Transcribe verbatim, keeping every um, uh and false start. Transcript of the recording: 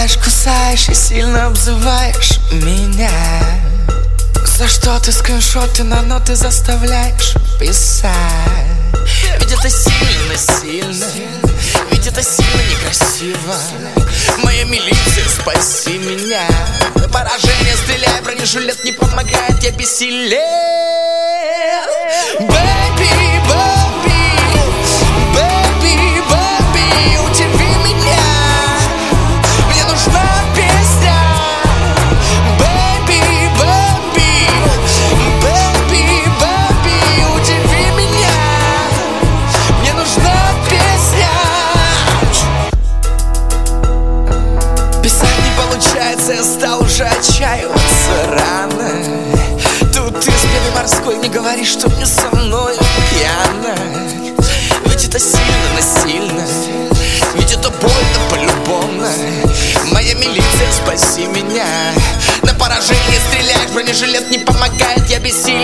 Ласкаешь, кусаешь и сильно обзываешь меня. За что ты скриншоты на ноты заставляешь писать? Ведь это сильно, сильно, ведь это сильно некрасиво. Моя милиция, спаси меня. На поражение стреляй, бронежилет не помогает, я бессилен. Бэби, бэби, бэби, бэби, удиви меня. Мне нужна песня. Бэби, бэби, бэби, бэби, удиви меня. Мне нужна песня. Писать не получается, я стал уже отчаиваться рано. Тут ты с пеной морской не говори, что мне со мной пьяно. Ведь это сильно, насильно, ведь это больно по-любому. Моя милиция, спаси меня. На поражение стреляешь, бронежилет не помогает, я бессилен.